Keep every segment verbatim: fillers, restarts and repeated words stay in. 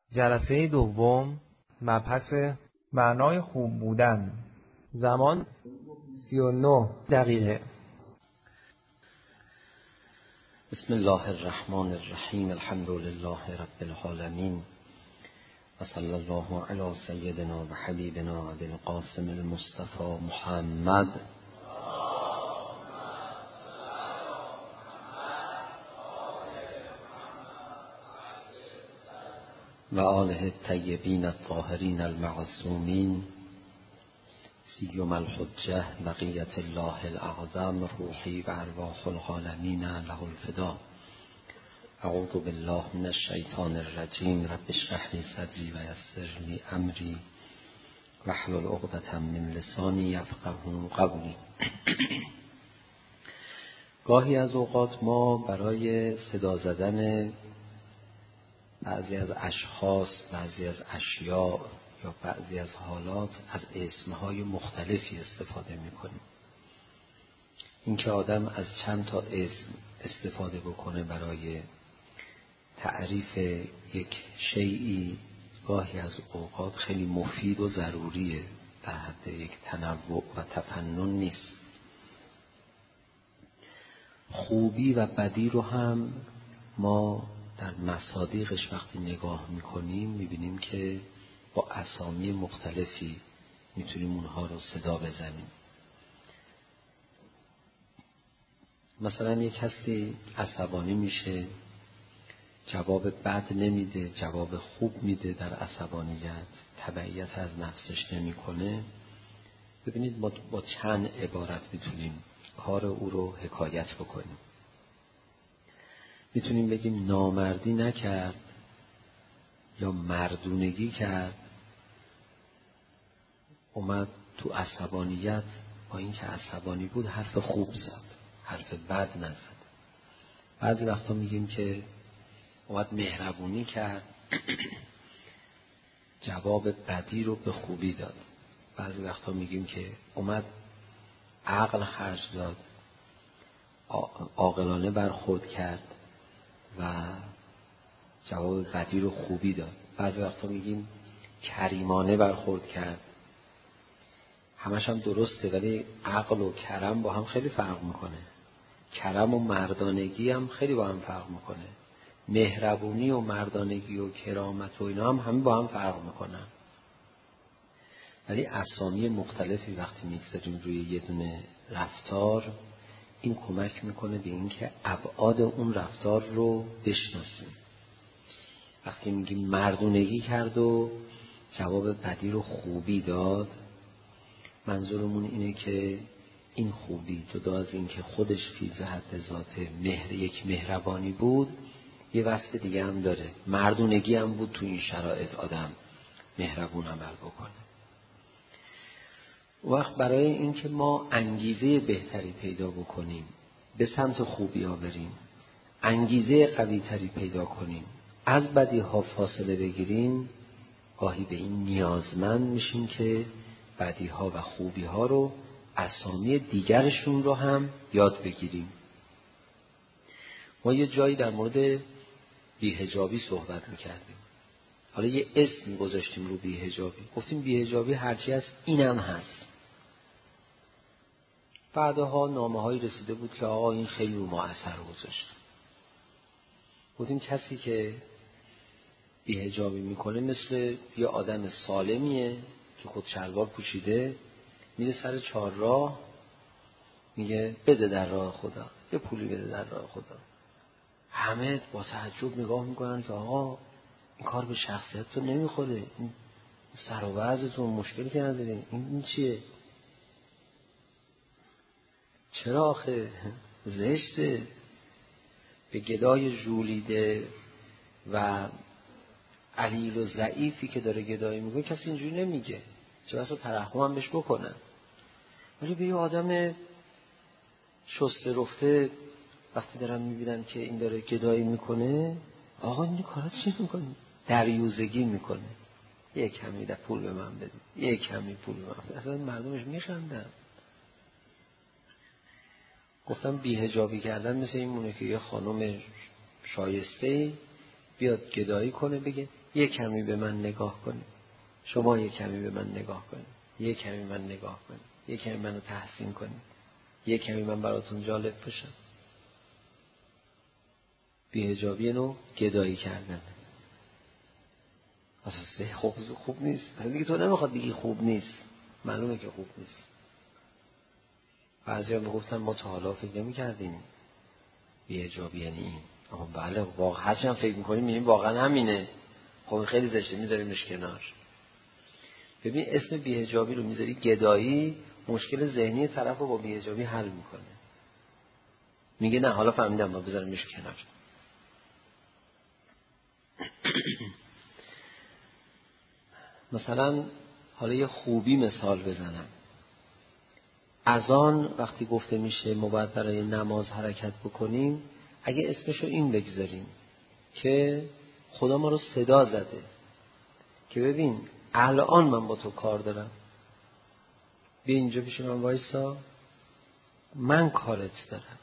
جلسه دوم، مبحث معنای خوب بودن. زمان سی و نه دقیقه. بسم الله الرحمن الرحیم. الحمد لله رب العالمین و صلی الله علی سیدنا و حبیبنا ابی القاسم المصطفى محمد و آله الطیبین الطاهرین المعصومین سیما الحجة بقیة الله الاعظم روحی و ارواح العالمین له الفدا. اعوذ بالله من الشیطان الرجیم. رب اشرح لی صدری و یسر لی امری واحلل عقدة من لسانی یفقهوا قولی. گاهی از اوقات ما برای صدا زدن بعضی از اشخاص، بعضی از اشیاء یا بعضی از حالات از اسمهای مختلفی استفاده میکنیم. اینکه آدم از چند تا اسم استفاده بکنه برای تعریف یک شیئی گاهی از اوقات خیلی مفید و ضروریه، در حد یک تنوع و تفنن نیست. خوبی و بدی رو هم ما در مصادیقش وقتی نگاه میکنیم میبینیم که با اسامی مختلفی میتونیم اونها رو صدا بزنیم. مثلا یک کسی عصبانی میشه، جواب بد نمیده، جواب خوب میده، در عصبانیت تبعیت از نفسش نمیکنه. ببینید ما با چند عبارت میتونیم کار او رو حکایت بکنیم. میتونیم بگیم نامردی نکرد یا مردونگی کرد، اومد تو عصبانیت، با اینکه عصبانی بود حرف خوب زد، حرف بد نزد. بعضی وقتا میگیم که اومد مهربونی کرد، جواب بدی رو به خوبی داد. بعضی وقتا میگیم که اومد عقل خرج داد، عاقلانه برخورد کرد و جواب بدی رو خوبی داد. بعضی وقتا میگیم کریمانه برخورد کرد. همش هم درسته، ولی عقل و کرم با هم خیلی فرق میکنه. کرم و مردانگی هم خیلی با هم فرق میکنه. مهربونی و مردانگی و کرامت و اینا هم همه با هم فرق میکنن. ولی اسامی مختلفی وقتی میگذاریم روی یه دونه رفتار، این کمک میکنه به اینکه ابعاد اون رفتار رو بشناسیم. وقتی میگیم مردونگی کرد و جواب بدی رو خوبی داد، منظورمون اینه که این خوبی جدا از این که خودش فی ذات ذات مهر یک مهربانی بود، یه وصف دیگه هم داره. مردونگی هم بود تو این شرایط آدم مهربون عمل بکنه. وقت برای اینکه ما انگیزه بهتری پیدا بکنیم، به سمت خوبی ها بریم، انگیزه قوی تری پیدا کنیم، از بدی ها فاصله بگیریم، گاهی به این نیازمند میشیم که بدی ها و خوبی ها رو اسامی دیگرشون رو هم یاد بگیریم. ما یه جایی در مورد بی‌حجابی صحبت میکردیم. حالا یه اسم گذاشتیم رو بی‌حجابی، گفتیم بی‌حجابی هرچی هست اینم هست. بعدها نامه هایی رسیده بود که آقا این خیلی رو ما اثر گذاشت. گفتیم کسی که بی‌حجابی میکنه مثل یه آدم سالمیه که خود شلوار پوشیده میره سر چهارراه میگه بده در راه خدا، یه پولی بده در راه خدا. همه با تعجب نگاه میکنن که آقا این کار به شخصیت تو نمیخوره، این سر و وضعتون مشکلی که نداره، این, این چیه؟ چرا آخه زشته؟ به گدای ژولیده و علیل و ضعیفی که داره گدایی میکنه کسی اینجوری نمیگه، چه بسا ترحم هم بهش بکنن. ولی به یه آدم شسته رفته وقتی دارن میبینن که این داره گدایی میکنه، آقا این کارات چی میکنه؟ دریوزگی میکنه. یه کمی در پول به من بدید، یه کمی پول به من بدید. اصلا مردمش میخندن. گفتم بی‌حجابی کردن مثل این مونه که یه خانم شایسته بیاد گدایی کنه بگه یه کمی به من نگاه کنید، شما یه کمی به من نگاه کنید، یه کمی من نگاه کنید، یه کمی منو تحسین کنید، یه کمی من براتون جالب باشم. بی‌حجابی نوع گدایی کردن. اصلا خوب خوب نیست. دیگه تو نمیخواد دیگه خوب نیست. معلومه که خوب نیست. بعضیا میگفتن ما تا حالا فکر نمی‌کردیم بی‌حجابی یعنی این. اما بله واقعا هرچند فکر می‌کنیم می‌بینیم واقعا همینه. خب خیلی زشته، می‌ذاریمش کنار. ببین اسم بی‌حجابی رو می‌ذاری گدایی، مشکل ذهنی طرف رو با بی‌حجابی حل می‌کنه. میگه نه حالا فهمیدم ما بذاریمش کنار. مثلا حالا یه خوبی مثال بزنم. اذان وقتی گفته میشه ما باید برای نماز حرکت بکنیم، اگه اسمشو این بگذاریم که خدا ما رو صدا زده که ببین الان من با تو کار دارم، بیا اینجا پیش من وایسا، من کارت دارم،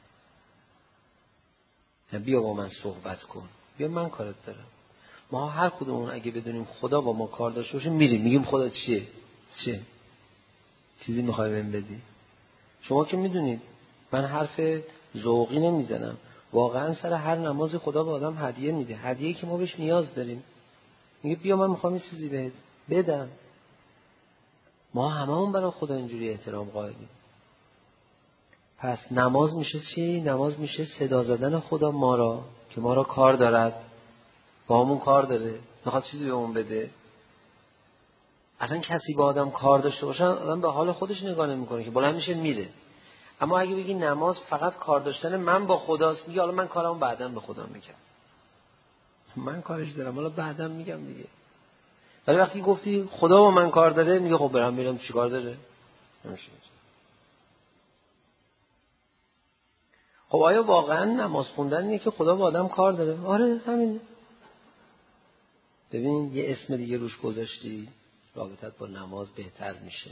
نه بیا با من صحبت کن، بیا من کارت دارم. ما هر کدومون اگه بدونیم خدا با ما کار داشته باشه میریم میگیم خدا چیه؟ چیه؟ چیزی میخوای بهم بدی؟ شما که میدونید من حرف ذوقی نمیزنم، واقعا سر هر نماز خدا به آدم هدیه میده، هدیه‌ای که ما بهش نیاز داریم. میگه بیا من میخوام یه چیزی بهت بدم. ما هممون برای خدا اینجوری احترام قائلیم. پس نماز میشه چی؟ نماز میشه صدا زدن خدا ما را که ما را کار دارد، با همون کار داره، میخواد چیزی بهمون بده. اصلا کسی با آدم کار داشته باشه آدم به حال خودش نگاه نمیکنه که بلند میشه میره. اما اگه بگی نماز فقط کار داشتن من با خداست، میگه حالا من کارمو بعداً به خدا میگم، من کارش دارم حالا بعداً میگم دیگه. ولی وقتی گفتی خدا با من کار داره، میگه خب برام میرم چی کار داره؟ نمیشه. خب آیا واقعا نماز خوندن اینه که خدا با آدم کار داره؟ آره همینه. ببین یه اسم دیگه روش گذاشتی، رابطت با نماز بهتر میشه.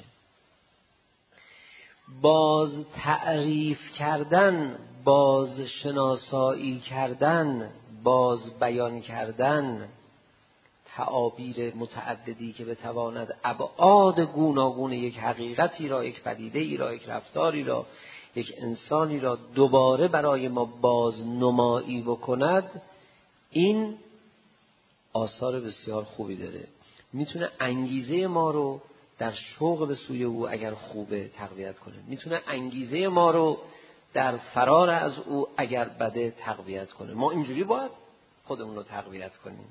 باز تعریف کردن، باز شناسایی کردن، باز بیان کردن تعابیر متعددی که بتواند ابعاد گوناگون یک حقیقتی را، یک پدیده ای را، یک رفتاری را، یک انسانی را دوباره برای ما باز نمایی بکند، این آثار بسیار خوبی داره. میتونه انگیزه ما رو در شوق به سوی او اگر خوبه تقویت کنه، میتونه انگیزه ما رو در فرار از او اگر بده تقویت کنه. ما اینجوری باید خودمون رو تقویت کنیم.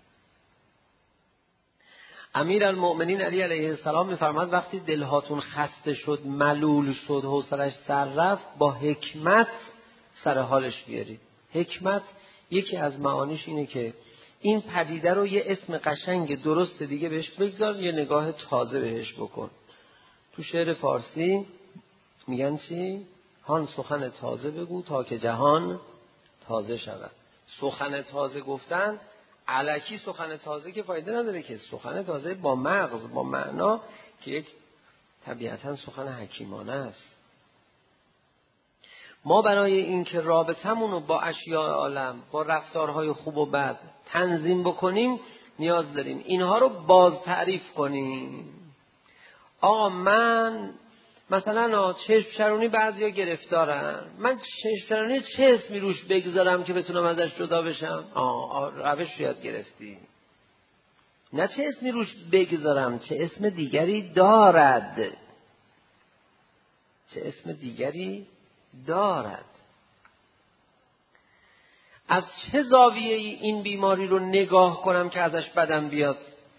امیرالمؤمنین علی علیه السلام میفرماد وقتی دلهاتون خسته شد، ملول شد، حوصلش سر رفت، با حکمت سر حالش بیارید. حکمت یکی از معانیش اینه که این پدیده رو یه اسم قشنگ درست دیگه بهش بگذار، یه نگاه تازه بهش بکن. تو شعر فارسی میگن چی؟ هان سخن تازه بگو تا که جهان تازه شود. سخن تازه گفتن الکی سخن تازه که فایده نداره، که سخن تازه با مغز، با معنا، که یک طبیعتاً سخن حکیمانه است. ما برای این که رابطمون رو با اشیاء عالم، با رفتارهای خوب و بد تنظیم بکنیم نیاز داریم اینها رو باز تعریف کنیم. آقا من مثلا چشم شرونی بعضیا گرفتارن، من چشم شرونی چه اسمی روش بگذارم که بتونم ازش جدا بشم؟ آه روش یاد گرفتی. نه چه اسمی روش بگذارم، چه اسم دیگری دارد، چه اسم دیگری دارد. از چه زاویه ای این بیماری رو نگاه کنم که ازش بدم بیاد؟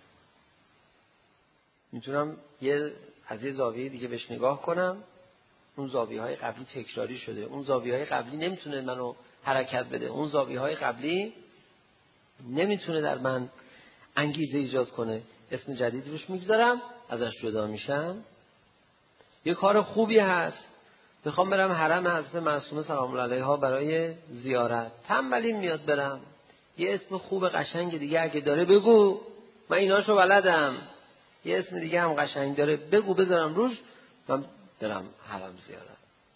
میتونم یه از یه زاویه دیگه بهش نگاه کنم، اون زاویه های قبلی تکراری شده، اون زاویه های قبلی نمیتونه منو حرکت بده، اون زاویه های قبلی نمیتونه در من انگیزه ایجاد کنه، اسم جدید روش میگذارم، ازش جدا میشم. یه کار خوبی هست، میخوام برم حرم حضرت معصومه سلام الله علیها برای زیارت، تنبلیم میاد برم، یه اسم خوب قشنگ دیگه اگه داره بگو، من ایناشو بلدم، یه اسم دیگه هم قشنگ داره بگو بذارم روش، من برم حرم زیارت.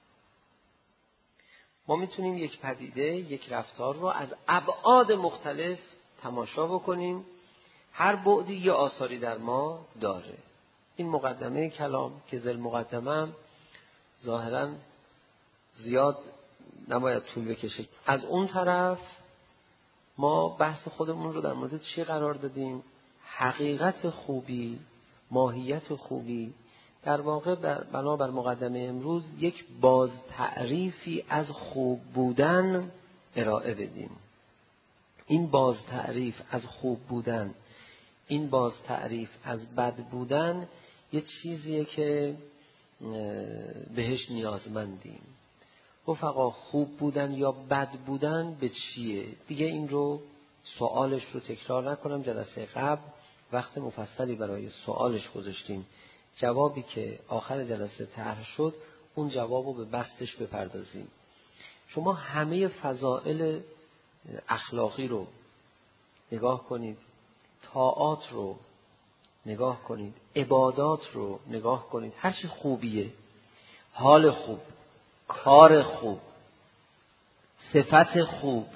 ما میتونیم یک پدیده، یک رفتار رو از ابعاد مختلف تماشا بکنیم، هر بعدی یه آثاری در ما داره. این مقدمه کلام که ذل مقدمه هم ظاهراً زیاد نباید طول بکشه. از اون طرف ما بحث خودمون رو در مورد چی قرار دادیم؟ حقیقت خوبی، ماهیت خوبی. در واقع بنابر مقدمه امروز یک باز تعریفی از خوب بودن ارائه بدیم. این باز تعریف از خوب بودن، این باز تعریف از بد بودن یه چیزیه که بهش نیازمندیم. رفقا خوب بودن یا بد بودن به چیه؟ دیگه این رو سوالش رو تکرار نکنم. جلسه قبل وقت مفصلی برای سوالش گذاشتیم. جوابی که آخر جلسه طرح شد اون جواب رو به بستش بپردازیم. شما همه فضائل اخلاقی رو نگاه کنید، طاعات رو نگاه کنید، عبادات رو نگاه کنید، هر چی خوبیه، حال خوب، کار خوب، صفت خوب،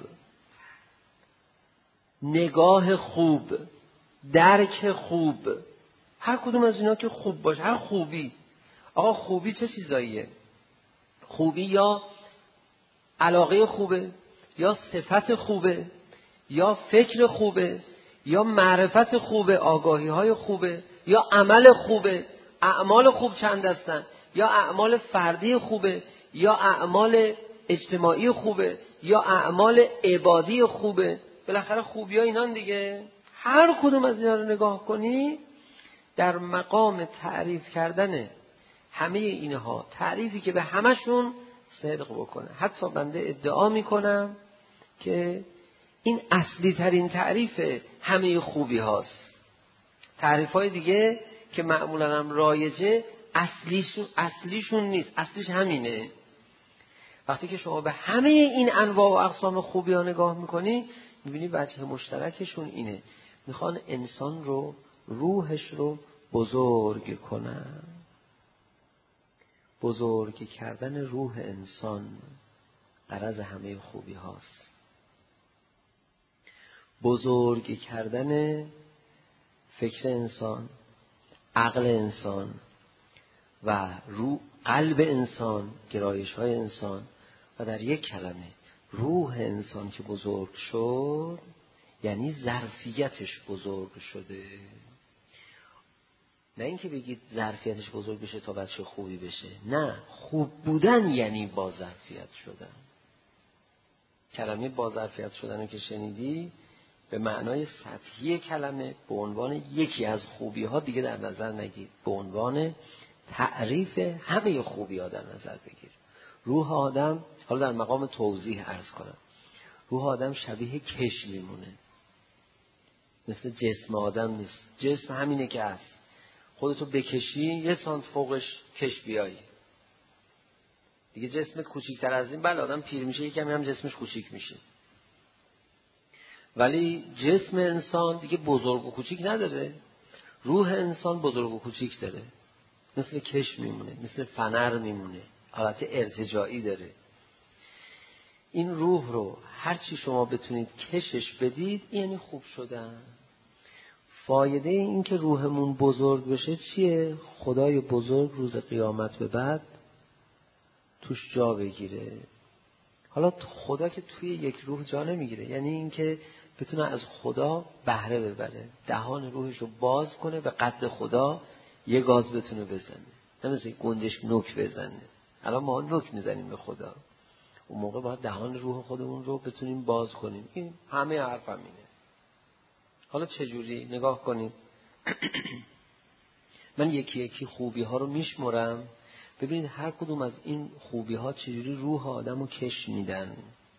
نگاه خوب، درک خوب، هر کدوم از اینا که خوب باشه، هر خوبی. آقا خوبی چه چیزاییه؟ خوبی یا علاقه خوبه، یا صفت خوبه، یا فکر خوبه، یا معرفت خوبه، آگاهی های خوبه، یا عمل خوبه. اعمال خوب چند هستن؟ یا اعمال فردی خوبه، یا اعمال اجتماعی خوبه، یا اعمال عبادی خوبه. بالاخره خوبی ها اینان دیگه. هر کدوم از اینا رو نگاه کنی در مقام تعریف کردن همه اینها، تعریفی که به همشون صدق بکنه. حتی بنده ادعا میکنم که این اصلی ترین تعریف همه خوبی هاست. تعریف های دیگه که معمولا هم رایجه اصلیشون, اصلیشون نیست، اصلیش همینه. وقتی که شما به همه این انواع و اقسام خوبی ها نگاه میکنی میبینی وجه مشترکشون اینه، میخوان انسان رو، روحش رو بزرگ کنن. بزرگ کردن روح انسان غرض همه خوبی هاست. بزرگ کردن فکر انسان، عقل انسان و روح، قلب انسان، گرایش های انسان و در یک کلمه روح انسان که بزرگ شد یعنی ظرفیتش بزرگ شده. نه اینکه بگید ظرفیتش بزرگ بشه تا بچه خوبی بشه، نه، خوب بودن یعنی با ظرفیت شدن. کلمه با ظرفیت شدن رو که شنیدی به معنای سطحی کلمه به عنوان یکی از خوبی ها دیگه در نظر نگیر، به عنوان تعریف همه خوبی ها در نظر بگیر. روح آدم، حالا در مقام توضیح عرض کنم، روح آدم شبیه کش میمونه، مثل جسم آدم نیست. جسم همینه که هست، خودتو بکشی یه سانت فوقش کش بیایی دیگه جسمت کوچیک‌تر از این، بله آدم پیر میشه یکمی هم جسمش کوچیک میشه، ولی جسم انسان دیگه بزرگ و کوچیک نداره. روح انسان بزرگ و کوچیک داره، مثل کش میمونه، مثل فنر میمونه، حالت ارتجاعی داره. این روح رو هر چی شما بتونید کشش بدید یعنی خوب شدن. فایده این که روحمون بزرگ بشه چیه؟ خدای بزرگ روز قیامت به بعد توش جا بگیره. حالا خدا که توی یک روح جا نمیگیره، یعنی این که بتونه از خدا بهره ببره، دهان روحش رو باز کنه به قد خدا، یه گاز بتونه بزنه، نه مثل گندش نوک بزنه. الان ما نوک میزنیم به خدا، اون موقع باید دهان روح خودمون رو بتونیم باز کنیم. این همه حرفم اینه. حالا چجوری؟ نگاه کنید. من یکی یکی خوبی ها رو میشمرم، ببینید هر کدوم از این خوبی ها چجوری روح آدم رو کش میدن.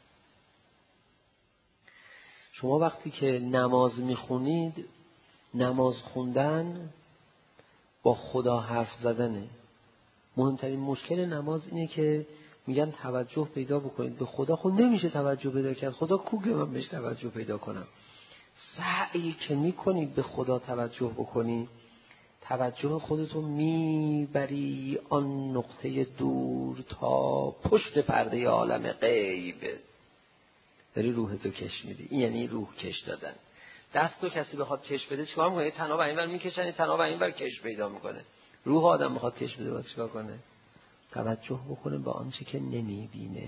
شما وقتی که نماز میخونید، نماز خوندن با خدا حرف زدنه. مهمترین مشکل نماز اینه که میگن توجه پیدا بکنید به خدا. خود نمیشه توجه پیدا کرد، خدا کوگه من بهش توجه پیدا کنم. سعی که میکنید به خدا توجه بکنی، توجه خودتو میبری آن نقطه دور تا پشت پرده عالم غیب، داری روحتو کش میدی. این یعنی روح کش دادن. دست رو کسی بخواد کش بده چیکار میکنه؟ تناب اینور میکشن، تناب اینور کش پیدا میکنه. روح آدم بخواد کش بده باید چیکار کنه؟ توجه بکنه به آنچه که نمیبینه.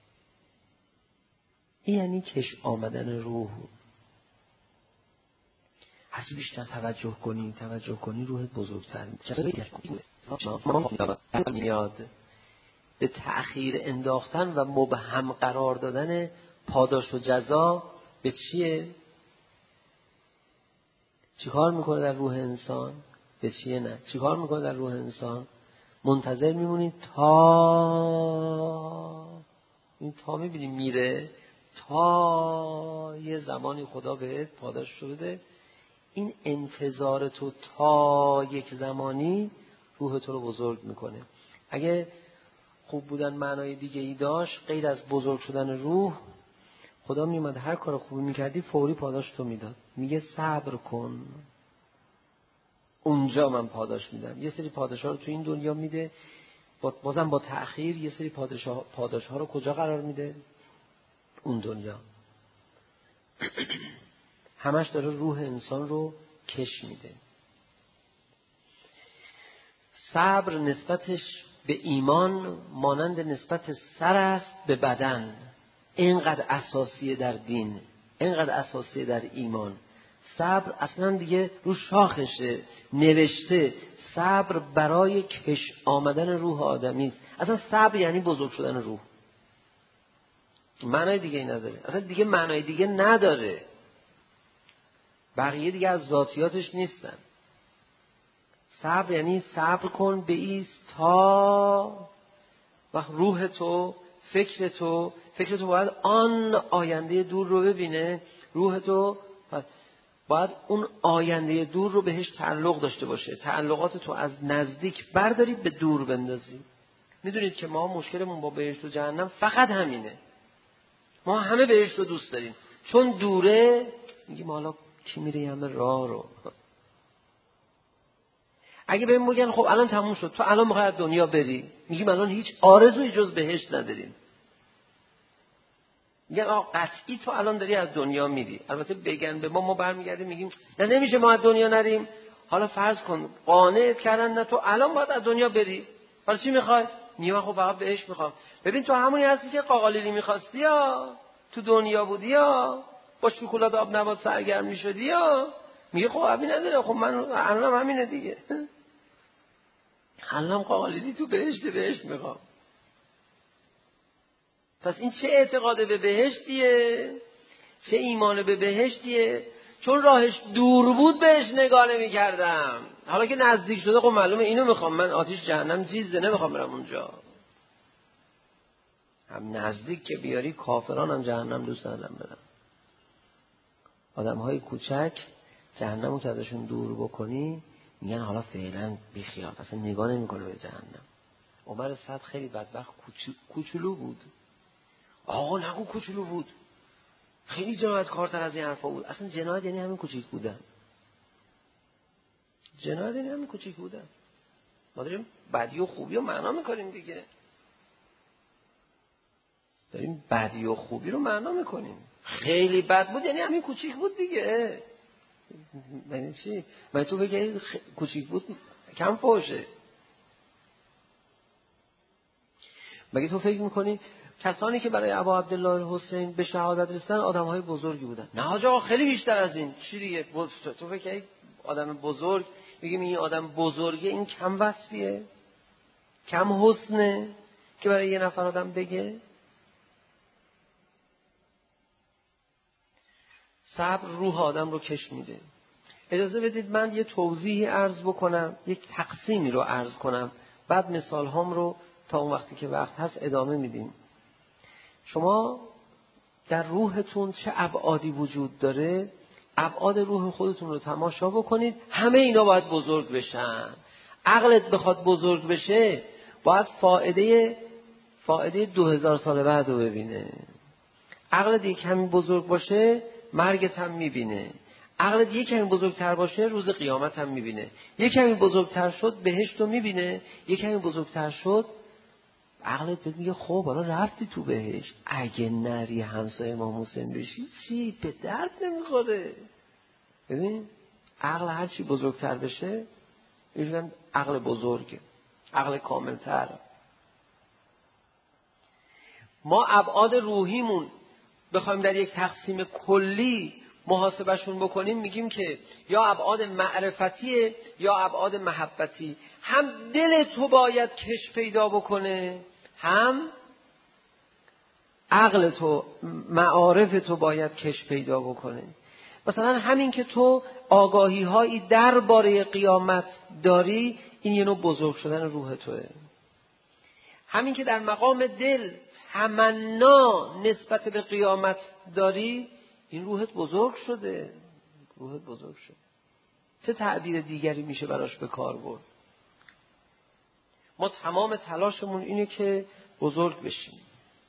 این یعنی کش آمدن روح. هرچی بیشتر توجه کنی توجه کنی روحت بزرگتر میاد. به تأخیر انداختن و مبهم قرار دادن پاداش و جزا به چیه؟ چیکار میکنه در روح انسان؟ به چیه نه؟ چیکار میکنه در روح انسان؟ منتظر میمونی تا این تا میبینی میره، تا یه زمانی خدا بهت پاداش رو بده. این انتظار تو تا یک زمانی روح تو رو بزرگ میکنه. اگه خوب بودن معنای دیگه ای داشت غیر از بزرگ شدن روح، خدا میومد هر کار خوبی میکردی فوری پاداش تو میداد. میگه صبر کن اونجا من پاداش میدم. یه سری پاداش ها رو تو این دنیا میده بازم با تأخیر. یه سری پاداش ها, پاداش ها رو کجا قرار میده؟ اون دنیا. همش داره روح انسان رو کش میده. صبر نسبتش به ایمان مانند نسبت سر است به بدن. اینقدر اساسیه در دین، اینقدر اساسیه در ایمان. صبر اصلا دیگه رو شاخشه نوشته. صبر برای کش آمدن روح آدمی است. اصلا صبر یعنی بزرگ شدن روح. معنای دیگه ای نداره. اصلا دیگه معنای دیگه نداره. بقیه دیگه از ذاتیاتش نیستن. صبر یعنی صبر کن بایست تا وقت روح تو، فکر تو، فکر تو باید آن آینده دور رو ببینه. روح تو باید اون آینده دور رو بهش تعلق داشته باشه. تعلقات تو از نزدیک برداری به دور بندازی. میدونید که ما مشکلمون با بهشت و جهنم فقط همینه. ما همه بهشت رو دوست داریم چون دوره. میگیم حالا کی میره همه راه رو. اگه بهم بگن خب الان تموم شد تو الان میخوای از دنیا بری، میگیم الان هیچ آرزویی جز بهشت نداریم. میگن آقا قطعی تو الان داری از دنیا میری. البته بگن به ما ما برمیگردیم میگیم نه نمیشه ما از دنیا نریم. حالا فرض کن قانعت کردن نه تو الان باید از دنیا بری. حالا چی میخوای؟ میگم خب فقط بهشت میخوام. ببین تو همونی هستی که قاقالیلی میخواستی یا تو دنیا بودی یا با شکلات آب نبات سرگرم میشدی یا. میگه خب همین نداره. خب من الانم همینه دیگه. الانم قاقالیلی تو بهشت بهشت میخوام. پس این چه اعتقاد به بهشتیه؟ چه ایمان به بهشتیه؟ چون راهش دور بود بهش نگاه نمی کردم. حالا که نزدیک شده خب معلومه اینو میخوام. من آتیش جهنم چیزه نمیخوام برم اونجا. هم نزدیک که بیاری کافران هم جهنم دوست دارم برم. آدم های کوچک جهنمو که ازشون دور بکنی میگن حالا فعلا بیخیال، اصلا نگاه نمیکنه به جهنم. عمر صد خیلی بدبخت کوچولو بود. آقا نگو کوچولو بود، خیلی جنایتکارتر از این حرفا بود. اصلا جنایت یعنی همین کوچیک بودن. جنایت یعنی همین کوچیک بودن. ما داریم بدی و خوبی رو معنا میکنیم دیگه. داریم بدی و خوبی رو معنا میکنیم. خیلی بد بود یعنی همین کوچیک بود دیگه. یعنی چی؟ من تو بگی خ... کوچیک بود کم فوشه. مگه تو فکر میکنی کسانی که برای ابا عبدالله حسین به شهادت رسیدن آدم‌های بزرگی بودن؟ نه حاج آقا خیلی بیشتر از این. چی دیگه؟ تو فکر کنی آدم بزرگ میگیم این آدم بزرگه این کم وصفیه؟ کم حسنه که برای یه نفر آدم بگه؟ صبر روح آدم رو کش میده. اجازه بدید من یه توضیحی عرض بکنم، یک تقسیمی رو عرض کنم، بعد مثال هام رو تا اون وقتی که وقت هست ادامه میدیم. شما در روحتون چه ابعادی وجود داره؟ ابعاد روح خودتون رو تماشا بکنید. همه اینا باید بزرگ بشن. عقلت بخواد بزرگ بشه باید فائده فائده دو هزار سال بعد رو ببینه. عقلت یک کمی بزرگ باشه مرگت هم میبینه. عقلت یک کمی بزرگتر باشه روز قیامت هم میبینه. یک کمی بزرگتر شد بهشت رو میبینه. یک کمی بزرگتر شد عقلت بهت میگه خب حالا رفتی تو بهشت، اگه نری همسایه امام حسین بشی چی؟ به درد نمیخوره. ببین عقل هر چی بزرگتر بشه میگن عقل بزرگه، عقل کاملتر. ما ابعاد روحیمون بخوایم در یک تقسیم کلی محاسبهشون بکنیم میگیم که یا ابعاد معرفتیه یا ابعاد محبتی. هم دل تو باید کش پیدا بکنه، هم عقل تو، معارف تو باید کش پیدا بکنه. مثلا همین که تو آگاهی هایی درباره قیامت داری، این یه نوع بزرگ شدن روح توه. همین که در مقام دل تمنا نسبت به قیامت داری، این روحت بزرگ شده، روحت بزرگ شده. چه تعبیر دیگری میشه براش به کار برد؟ ما تمام تلاشمون اینه که بزرگ بشیم.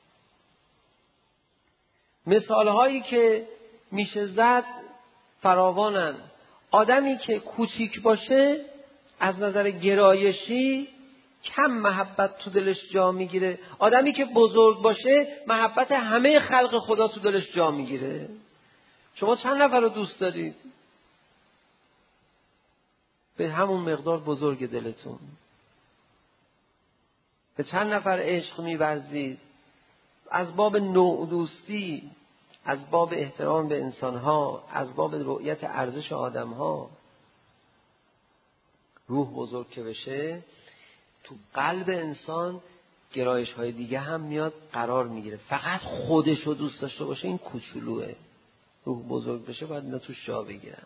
مثال هایی که میشه زد فراوانن. آدمی که کوچیک باشه از نظر گرایشی کم محبت تو دلش جا میگیره. آدمی که بزرگ باشه محبت همه خلق خدا تو دلش جا میگیره. شما چند نفر رو دوست دارید؟ به همون مقدار بزرگ دلتون. به چند نفر عشق می‌ورزید؟ از باب نوع دوستی، از باب احترام به انسان‌ها، از باب رؤیت ارزش آدم‌ها. روح بزرگ که بشه تو قلب انسان گرایش‌های دیگه هم میاد قرار میگیره. فقط خودش رو دوست داشته باشه این کوچولوئه. روح بزرگ بشه باید اینا توش جا بگیرن.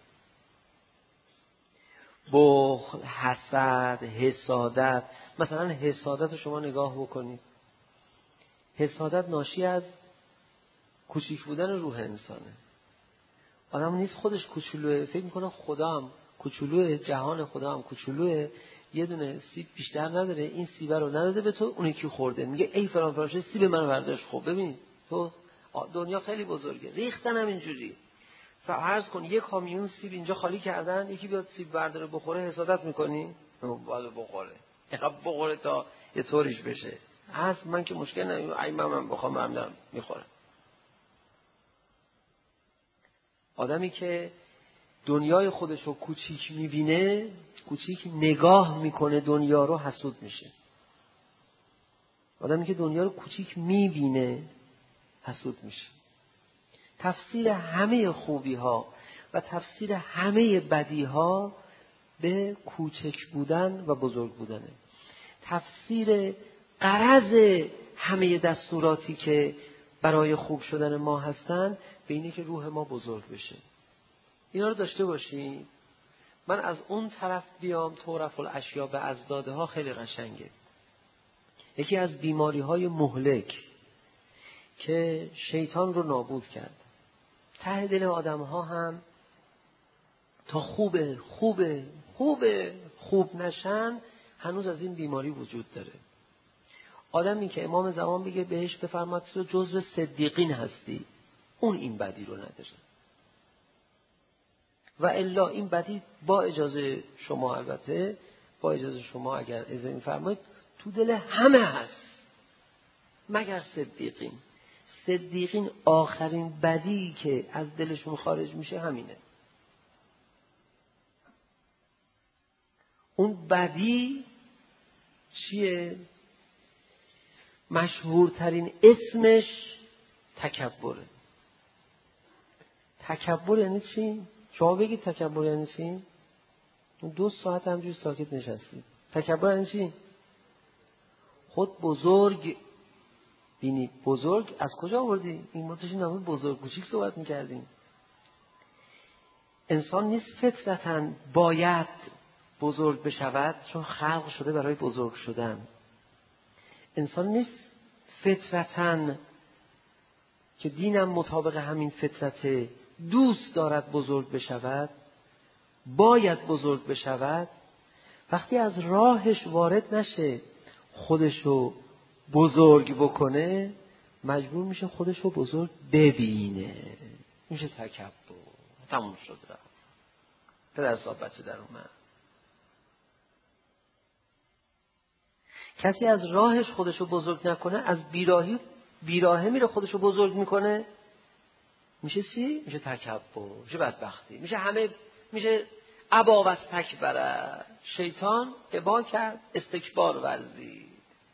بخل، حسد، حسادت. مثلا حسادت رو شما نگاه بکنید. حسادت ناشی از کوچیک بودن روح انسانه. آدم نیست خودش کوچولوئه، فکر میکنه خدا هم کوچولوئه، جهان خدا هم کوچولوئه، یه دونه سیب بیشتر نداره، این سیب رو نداده به تو، اون یکی خورده، میگه ای فلان فلان سیب منو برداشت. خب ببین تو دنیا خیلی بزرگه، ریختن هم اینجوری. فرض کن یک کامیون سیب اینجا خالی کردن، یکی بیاد سیب برداره بخوره، حسادت میکنی؟ بالا بخوره، اینقدر بخوره تا یه طوریش بشه. هست من که مشکل نمیم، ای من من بخوام هم دارم میخورم. آدمی که دنیای خودش رو کوچیک میبینه، کوچیک نگاه میکنه دنیا رو، حسود میشه. آدمی که دنیا رو کوچیک میبینه حسود میشه. تفسیر همه خوبی ها و تفسیر همه بدی ها به کوچک بودن و بزرگ بودنه. تفسیر غرض همه دستوراتی که برای خوب شدن ما هستن به اینه که روح ما بزرگ بشه. اینا رو داشته باشین. من از اون طرف بیام، تعرف الاشیاء به ازدادها خیلی قشنگه. یکی از بیماری های مهلک که شیطان رو نابود کرد، ته دل آدم ها هم تا خوبه خوبه خوبه خوب نشن، هنوز از این بیماری وجود داره. آدمی که امام زمان بگه بهش بفرماد تو جزو صدیقین هستی، اون این بدی رو نداره. و الا این بدی با اجازه شما، البته با اجازه شما اگر اجازه می‌فرمایید، تو دل همه هست مگر صدیقین. صدیقین آخرین بدی که از دلشون خارج میشه همینه. اون بدی چیه؟ مشهورترین اسمش تکبره. تکبر یعنی چی؟ شما بگید تکبر یعنی چی؟ دو ساعت همجوری ساکت نشستید. تکبر یعنی چی؟ خود بزرگ بینی. بزرگ از کجا آوردی؟ این متوشی نمود بزرگ کوچیک صحبت میکردیم. انسان نیست فطرتاً باید بزرگ بشود، چون خلق شده برای بزرگ شدن. انسان نیست فطرتاً که دینم مطابق همین فطرته دوست دارد بزرگ بشود، باید بزرگ بشود. وقتی از راهش وارد نشه خودشو بزرگ بکنه، مجبور میشه خودشو بزرگ ببینه. میشه تکبر. تموم شد رفت. پدر صاحب بچه در اومد. کسی از راهش خودشو بزرگ نکنه، از بیراهی بیراهه میره خودشو بزرگ میکنه. میشه چی؟ میشه تکبر، میشه بدبختی، میشه همه، میشه ابا و استکبر. شیطان ابا کرد، استکبار ورزید.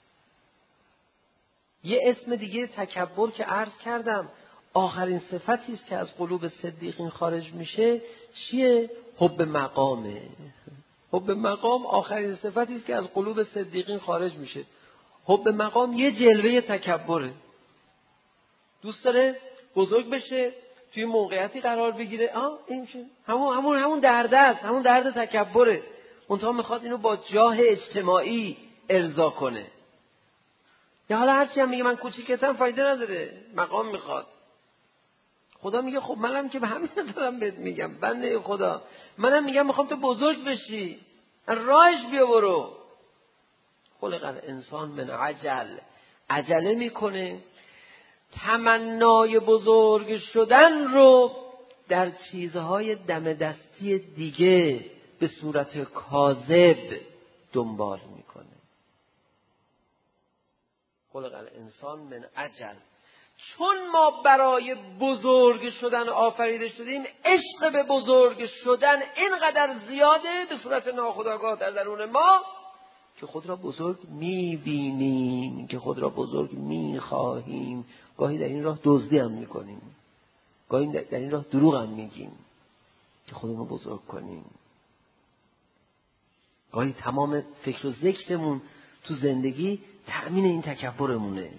یه اسم دیگه تکبر که عرض کردم آخرین صفتی است که از قلوب صدیقین خارج میشه، چیه؟ حب مقامه. حب مقام آخرین صفتی است که از قلوب صدیقین خارج میشه. حب مقام یه جلوه تکبره. دوست داره بزرگ بشه، توی موقعیتی قرار بگیره، آه این چه؟ همون همون همون درد است، همون درد تکبره. منتها میخواد اینو با جاه اجتماعی ارضا کنه. یا حالا هرچی هم میگه من کوچیکتم فایده نداره، مقام میخواد. خدا میگه خب منم که به همین دارم بهت میگم، بنده خدا منم میگم میخوام تو بزرگ بشی، راهش بیا برو. خلق الانسان من عجل، عجله میکنه، تمنای بزرگ شدن رو در چیزهای دم دستی دیگه به صورت کاذب دنبال میکنه. خلق الانسان من عجل. چون ما برای بزرگ شدن آفریده شدیم، عشق به بزرگ شدن اینقدر زیاده به صورت ناخودآگاه در درون ما که خود را بزرگ میبینیم، که خود را بزرگ میخواهیم. گاهی در این راه دزدی هم میکنیم، گاهی در این راه دروغ هم میگیم که خودمون بزرگ کنیم. گاهی تمام فکر و ذکرمون تو زندگی تأمین این تکبرمونه.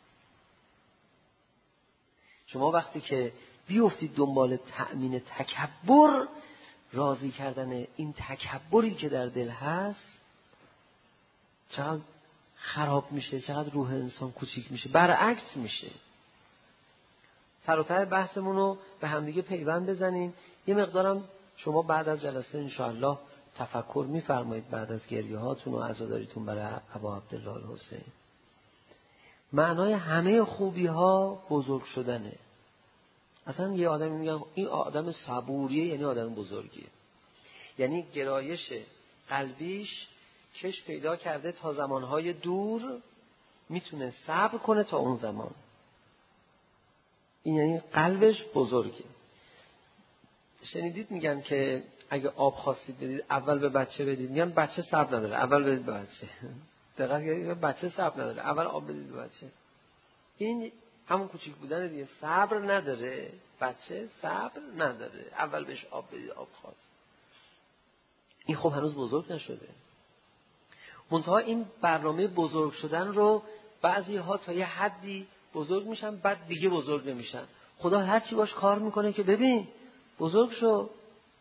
شما وقتی که بیفتید دنبال تأمین تکبر، راضی کردن این تکبری که در دل هست، چقدر خراب میشه، چقدر روح انسان کوچیک میشه، برعکس میشه. سر و ته بحثمون رو به همدیگه پیوند بزنین. یه مقدارم شما بعد از جلسه انشاءالله تفکر میفرمایید، بعد از گریه هاتون و عزاداریتون برای ابا عبدالله الحسین. معنای همه خوبی ها بزرگ شدنه. اصلا یه آدمی میگن این آدم صبوریه، یعنی آدم بزرگیه. یعنی گرایش قلبیش کش پیدا کرده تا زمانهای دور میتونه صبر کنه تا اون زمان. این یعنی قلبش بزرگه. شنیدید میگن که اگه آب خواستید بدید اول به بچه بدید. میگن بچه صبر نداره، اول بدید به بچه. دقیقاً میگن بچه صبر نداره، اول آب بدید به بچه. این همون کوچیک بودن دیگه. صبر نداره بچه، صبر نداره، اول بهش آب بدید، آب خواست. این خب هنوز بزرگ نشده. منتها این برنامه بزرگ شدن رو بعضی ها تا یه حدی بزرگ میشن، بعد دیگه بزرگ نمیشن. خدا هر چی باش کار میکنه که ببین بزرگ شو.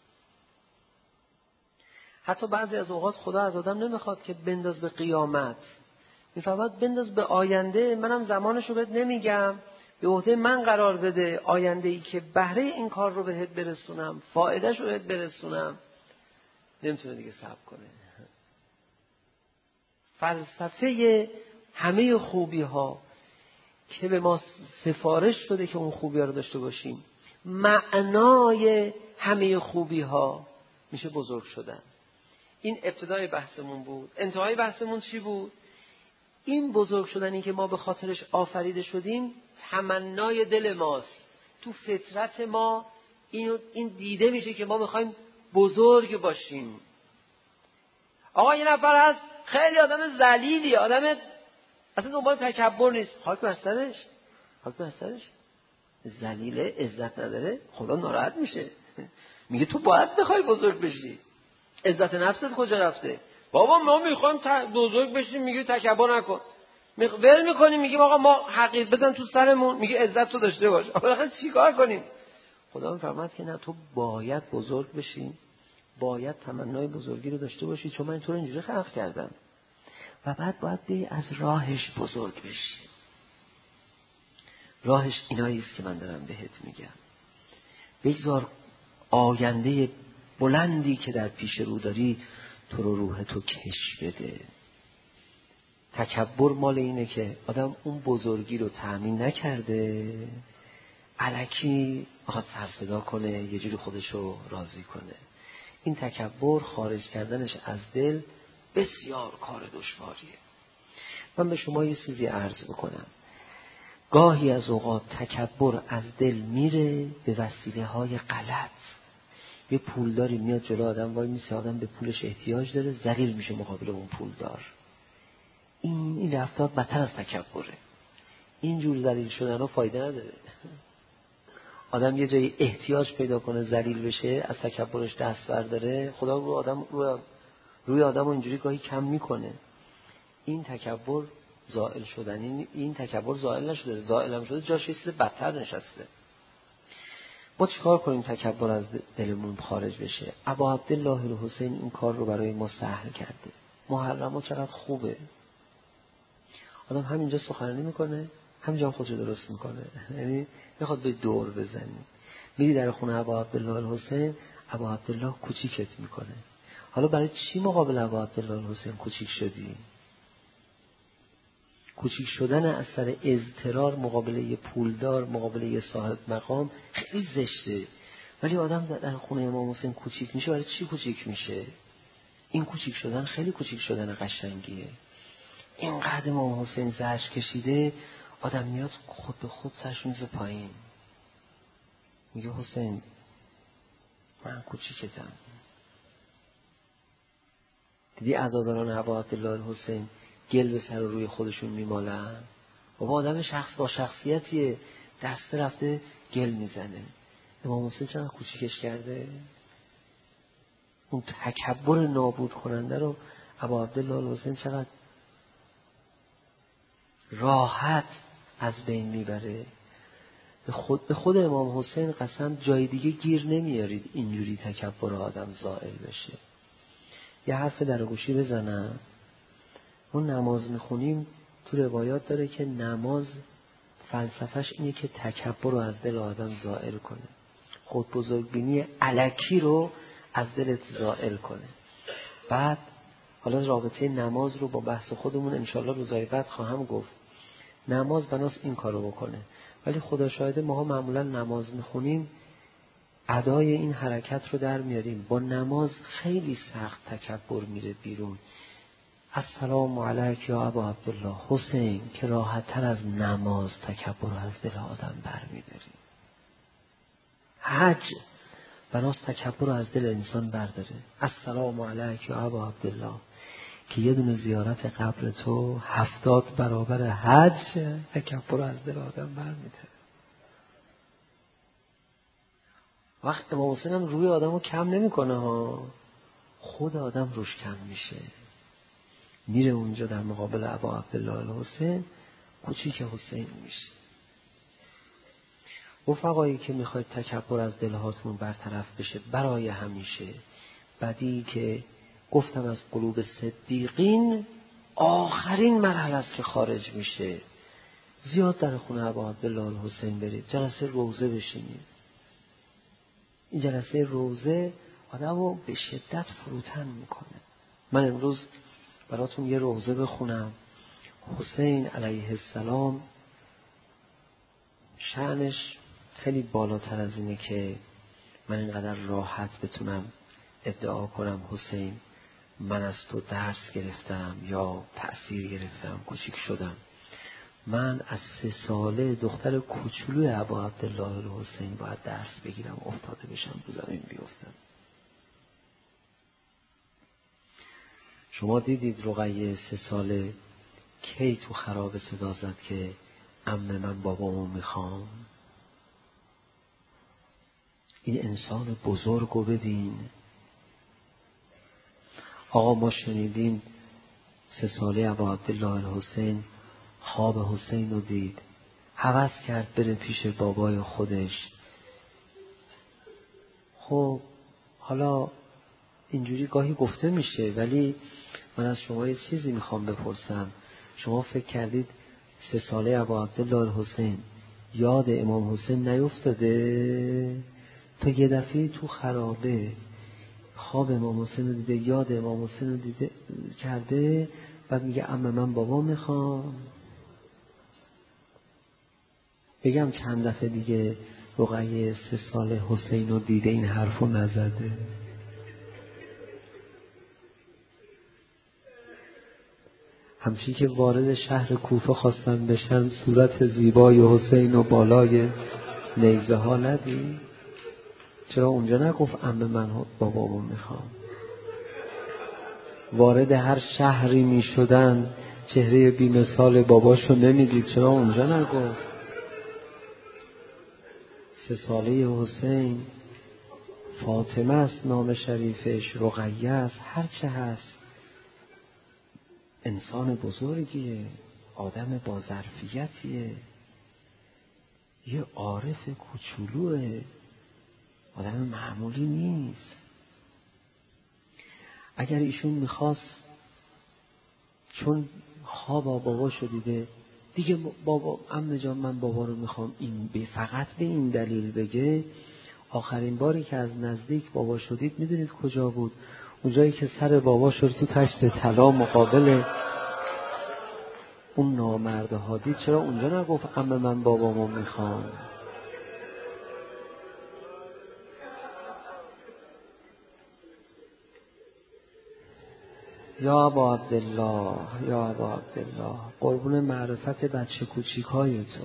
حتی بعضی از اوقات خدا از آدم نمیخواد که بنداز به قیامت، میفرماد بنداز به آینده. منم زمانشو بهت نمیگم، به عهده من قرار بده. آینده ای که بهره این کار رو بهت برسونم، فایدهش رو بهت برسونم. نمیتونه دیگه صبر کنه. فلسفه همه خوبی ها که به ما سفارش شده که اون خوبی ها رو داشته باشیم، معنای همه خوبی ها میشه بزرگ شدن. این ابتدای بحثمون بود. انتهای بحثمون چی بود؟ این بزرگ شدنی که ما به خاطرش آفریده شدیم تمنای دل ماست. تو فطرت ما این, این دیده میشه که ما میخوایم بزرگ باشیم. آقا یه نفر هست خیلی آدم ذلیلی، آدم اصلا دنبال تکبر نیست، خاک بر سرش، خاک بر سرش. ذلیله، عزت نداره، خدا ناراحت میشه. میگه تو باید بخوای بزرگ بشی. عزت نفست کجا رفته؟ بابا ما میخوایم بزرگ بشیم، میگه تکبر نکن. ول میکنیم میگیم آقا ما حقیر بزن تو سرمون، میگه عزت تو داشته باش. آخه چیکار کنیم؟ خدا میفرماد که نه، تو باید بزرگ بشی، باید تمنای بزرگی رو داشته باشی، چون من تو رو اینجوری خلق کردم. و بعد باید بی از راهش بزرگ بشی. راهش اینایی است که من دارم بهت میگم. بگذار آینده بلندی که در پیش رو داری تو رو روح تو کش بده. تکبر مال اینه که آدم اون بزرگی رو تأمین نکرده، الکی بخواد سر صدا کنه، یه جوری خودش رو راضی کنه. این تکبر خارج کردنش از دل بسیار کار دشواریه. من به شما یه چیزی عرض بکنم. گاهی از اوقات تکبر از دل میره به وسیله های غلط. یه پولداری میاد جلو آدم وای میسه، آدم به پولش احتیاج داره، ذلیل میشه مقابل اون پولدار. این این رفتار بدتر از تکبره. اینجور ذلیل شدن ها فایده نداره. آدم یه جایی احتیاج پیدا کنه ذلیل بشه، از تکبرش دست برداره، خدا رو آدم روی روی آدم رو اینجوری گاهی کم میکنه. این تکبر زائل شدن، این این تکبر زائل نشده، زائل هم شده جاش یه چیز بدتر نشسته. ما چیکار کنیم تکبر از دلمون خارج بشه؟ ابا عبدالله الحسین این کار رو برای ما سهل کرده. محرمات چقدر خوبه. آدم همینجا سخنرانی میکنه، همینجا خودشو درست میکنه. یعنی میخواد به دور بزنی، میری در خونه ابا عبدالله الحسین، ابا عبدالله کوچیکت میکنه. حالا برای چی مقابل ابا عبدالله الحسین کوچیک شدی؟ کوچیک شدن اثر اضطرار مقابل یه پولدار، مقابل یه صاحب مقام خیلی زشته. ولی آدم در خونه امام حسین کوچیک میشه. برای چی کوچیک میشه؟ این کوچیک شدن خیلی کوچیک شدن قشنگیه. اینقدر امام حسین زجر کشیده، آدم میاد خود به خود سرش میزه پایین، میگه حسین من کوچیکتم. دیدی عزاداران ابا عبدالله الحسین گل به سر روی خودشون میمالن؟ بابا آدم شخص با شخصیتیه، دست رفته گل میزنه. امام حسین چقدر کوچیکش کرده. اون تکبر نابود کننده رو ابا عبدالله الحسین چقدر راحت از بین میبره. به خود به خود امام حسین قسم جای دیگه گیر نمیارید اینجوری تکبر آدم زائل بشه. یه حرف در گوشی بزنم. اون نماز میخونیم تو روایات داره که نماز فلسفهش اینه که تکبر رو از دل آدم زائل کنه، خود بزرگبینی الکی رو از دلت زائل کنه. بعد حالا رابطه نماز رو با بحث خودمون انشالله روزای بعد خواهم گفت. نماز بناست این کارو بکنه، ولی خدا شاهده ماها معمولا نماز میخونیم ادای این حرکت رو در میاریم. با نماز خیلی سخت تکبر میره بیرون. السلام علیک یا ابا عبدالله حسین که راحت تر از نماز تکبر از دل آدم بر میداریم. حج بناست تکبر رو از دل انسان برداره. السلام علیک یا ابا عبدالله که یه دونه زیارت قبر تو هفتاد برابر حج تکبر رو از دل آدم بر میداره. وقت امام حسین هم روی آدم رو کم نمی کنه ها، خود آدم روش کم میشه. میره اونجا در مقابل ابا عبدالله الحسین کوچیک حسین میشه. رفقایی که میخواید تکبر از دلهاتون برطرف بشه برای همیشه، بدی که گفتم از قلوب صدیقین آخرین مرحله است که خارج میشه. زیاد در خونه ابا عبدالله الحسین برید، جلسه روزه بشینید. این جلسه روزه آدمو به شدت فروتن میکنه. من امروز براتون یه روزه بخونم. حسین علیه السلام شأنش خیلی بالاتر از اینه که من اینقدر راحت بتونم ادعا کنم حسین من از تو درس گرفتم یا تأثیر گرفتم، کوچیک شدم. من از سه ساله دختر کوچولوی ابا عبدالله الحسین باید درس بگیرم، افتاده بشم رو زمین بیفتم. شما دیدید رقیه سه ساله کی تو خراب صدا زد که عمه من بابامو میخوام؟ این انسان بزرگو ببین. آقا ما شنیدیم سه ساله ابا عبدالله الحسین خواب حسین رو دید، هوس کرد بره پیش بابای خودش. خب حالا اینجوری گاهی گفته میشه، ولی من از شما یه چیزی میخوام بپرسم. شما فکر کردید سه ساله ابا عبدالله الحسین یاد امام حسین نیفتاده؟ تا یه دفعه تو خرابه خواب امام حسین رو دیده، یاد امام حسین رو دیده کرده، بعد میگه عمه من بابا میخوام. بگم چند دفعه دیگه رقیه سه ساله حسین رو دیده این حرفو نزده؟ همچین که وارد شهر کوفه خواستن بشن، صورت زیبای حسین و بالای نیزه ها ندید؟ چرا اونجا نگفت عمه من بابامو میخوام؟ وارد هر شهری میشدن چهره بی‌مثال باباشو نمیدید، چرا اونجا نگفت؟ سه ساله حسین فاطمه است نام شریفش، رقیه است، هر چه هست انسان بزرگیه، آدم با ظرفیتیه، یه عارف کوچولوه، آدم معمولی نیست. اگر ایشون میخواست چون خواب باباشو دیده دیگه، بابا عمه جان من بابا رو میخوام، این به فقط به این دلیل بگه، آخرین باری که از نزدیک بابا شدید میدونید کجا بود؟ اونجایی که سر بابا شد تو تشت طلا مقابل اون نامردها دید. چرا اونجا نگفت عمه من بابامو میخوام؟ یا ابا عبدالله، یا ابا عبدالله، قربون معرفت بچه کوچیکای تو.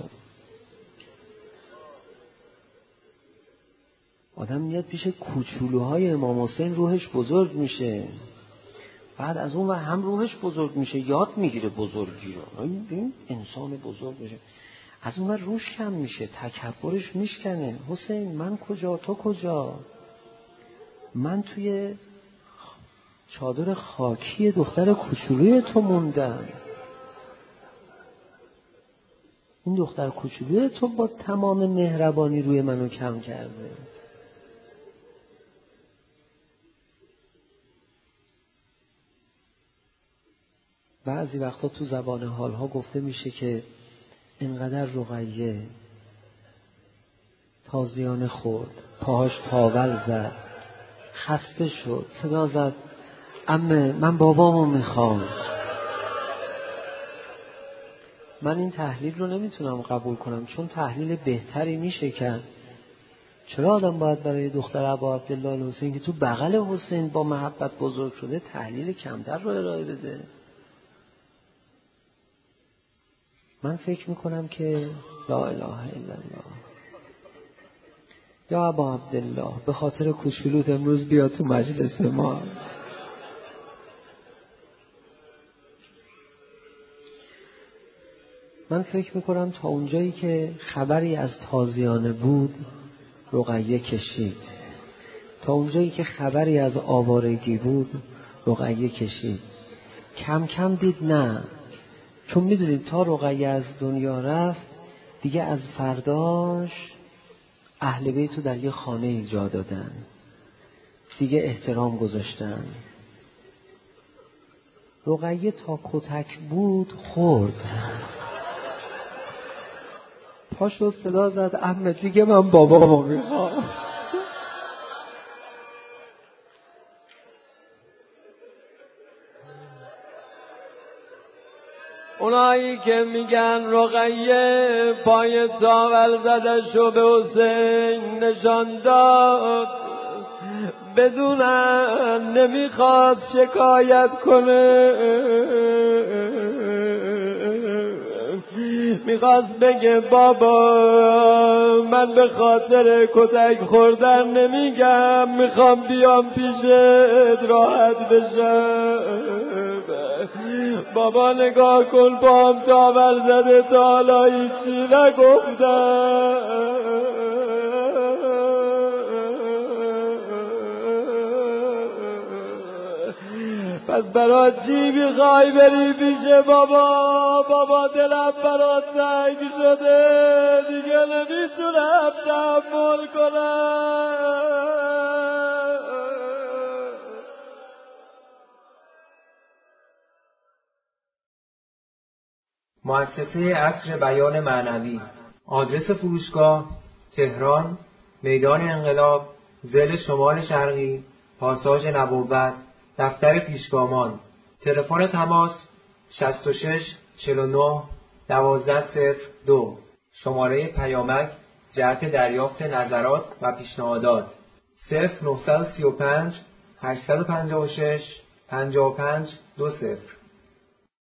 آدم میاد پیش کوچولوهای امام حسین روحش بزرگ میشه، بعد از اون و هم روحش بزرگ میشه، یاد میگیره بزرگی رو، این انسان بزرگ میشه. از اون و روش کم میشه، تکبرش میشکنه. حسین من کجا تو کجا؟ من توی چادر خاکی دختر کوچولوی تو موندم. این دختر کوچولوی تو با تمام مهربانی روی منو کم کرده. بعضی وقتا تو زبان حالها گفته میشه که اینقدر رقیه تازیانه خورد، پاهاش تاول زد، خسته شد، صدا زد عمه من بابامو میخوام. من این تحلیل رو نمیتونم قبول کنم، چون تحلیل بهتری میشه کرد. چرا آدم باید برای دختر ابا عبدالله حسین که تو بغل حسین با محبت بزرگ شده تحلیل کمتر رو ارائه بده؟ من فکر میکنم که لا اله الا الله. یا ابا عبدالله به خاطر کوچولوت امروز بیا تو مجلس ما. من فکر میکنم تا اونجایی که خبری از تازیانه بود رقیه کشید، تا اونجایی که خبری از آوارگی بود رقیه کشید. کم کم دید نه، چون میدونید تا رقیه از دنیا رفت دیگه از فرداش اهل بیتو در یه خانه جا دادن، دیگه احترام گذاشتن. رقیه تا کتک بود خورد، پاشو صدا زد عمه دیگه من بابامو میخوام. اونایی که میگن رقیه پای تاول زده شو به حسین نشان داد، بدونن نمیخواد شکایت کنه، میخواست بگه بابا من به خاطر کتک خوردن نمیگم، میخوام بیام پیشت راحت بشم. بابا نگاه کن پام تاول زده تا حالا هیچی نگفتم. پس برات چی میخوای بری پیش بابا؟ بابا دلم برات تنگ شده دیگه نمیتونم تحمل کنم. مؤسسه عصر بیان معنوی. آدرس فروشگاه تهران، میدان انقلاب، ضلع شمال شرقی، پاساژ نبوت، دفتر پیشگامان. تلفن تماس شصت و شش چهل و نه دوازده صفر دو. شماره پیامک جهت دریافت نظرات و پیشنهادات صفر نه سه پنج هشت پنج شش پنج پنج دو صفر.